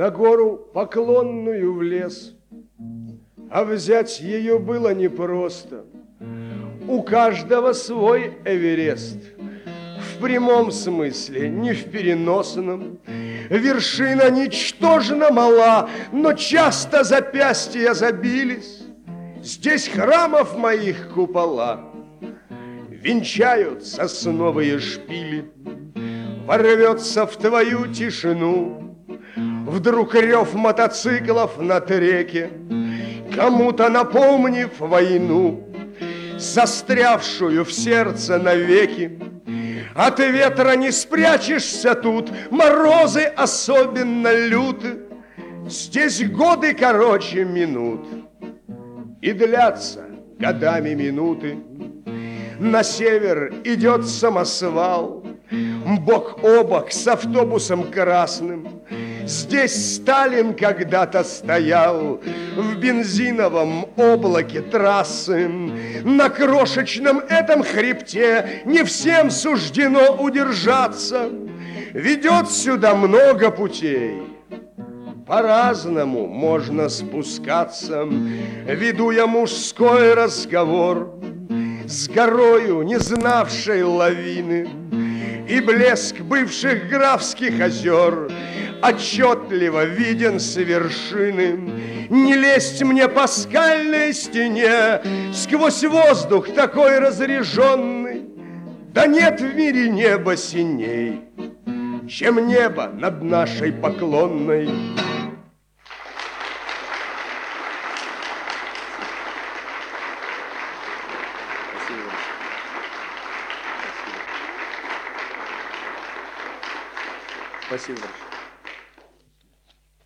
на гору Поклонную влез, а взять ее было непросто. У каждого свой Эверест, в прямом смысле, не в переносном. Вершина ничтожно мала, но часто запястья забились. Здесь храмов моих купола венчают сосновые шпили. Ворвется в твою тишину вдруг рев мотоциклов на треке, кому-то напомнив войну, застрявшую в сердце навеки. От ветра не спрячешься тут, морозы особенно люты. Здесь годы короче минут, и длятся годами минуты. На север идет самосвал, бок о бок с автобусом красным. Здесь Сталин когда-то стоял в бензиновом облаке трассы. На крошечном этом хребте не всем суждено удержаться. Ведет сюда много путей, по-разному можно спускаться. Веду я мужской разговор с горою, не знавшей лавины, и блеск бывших графских озер отчетливо виден с вершины. Не лезть мне по скальной стене сквозь воздух такой разреженный. Да нет в мире неба синей, чем небо над нашей Поклонной. Спасибо большое.